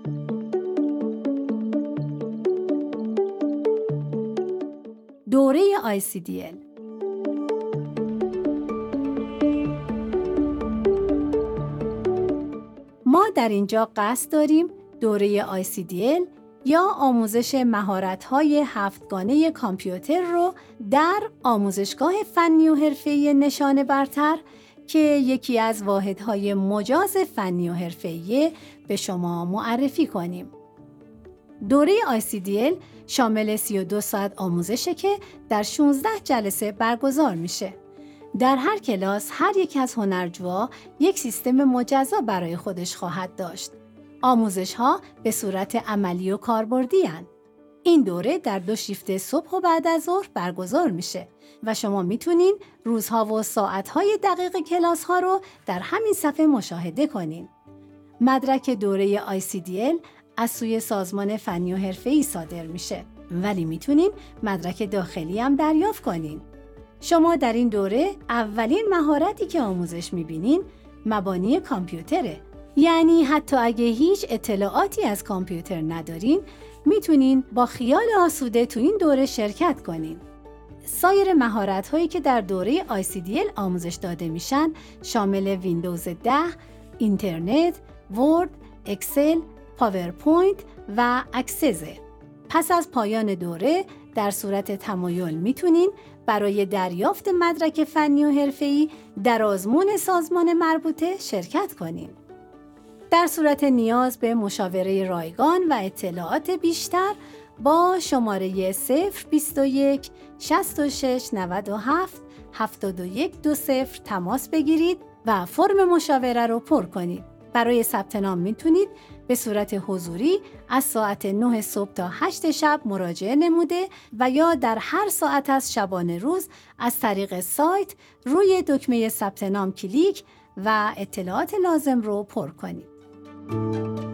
دوره ICDL. ما در اینجا قصد داریم دوره ICDL یا آموزش مهارت‌های 7گانه کامپیوتر رو در آموزشگاه فنی و حرفه‌ای نشان برتر که یکی از واحدهای مجاز فنی و حرفه‌ای به شما معرفی کنیم. دوره ICDL شامل 32 ساعت آموزشه که در 16 جلسه برگزار میشه. در هر کلاس هر یک از هنرجوها یک سیستم مجزا برای خودش خواهد داشت. آموزش‌ها به صورت عملی و کاربردی هستند. این دوره در 2 شیفت صبح و بعد از ظهر برگزار میشه و شما میتونین روزها و ساعت‌های دقیق کلاس‌ها رو در همین صفحه مشاهده کنین. مدرک دوره ICDL از سوی سازمان فنی و حرفه‌ای صادر میشه، ولی میتونین مدرک داخلی هم دریافت کنین. شما در این دوره اولین مهارتی که آموزش میبینین مبانی کامپیوتره. یعنی حتی اگه هیچ اطلاعاتی از کامپیوتر ندارین، میتونین با خیال آسوده تو این دوره شرکت کنین. سایر مهارت‌هایی که در دوره ICDL آموزش داده میشن شامل ویندوز 10، اینترنت، ورد، اکسل، پاورپوینت و اکسس. پس از پایان دوره در صورت تمایل میتونین برای دریافت مدرک فنی و حرفه‌ای در آزمون سازمان مربوطه شرکت کنین. در صورت نیاز به مشاوره رایگان و اطلاعات بیشتر با شماره 021 66 97 7120 تماس بگیرید و فرم مشاوره رو پر کنید. برای ثبت نام میتونید به صورت حضوری از ساعت 9 صبح تا 8 شب مراجعه نموده و یا در هر ساعت از شبانه روز از طریق سایت روی دکمه ثبت نام کلیک و اطلاعات لازم رو پر کنید.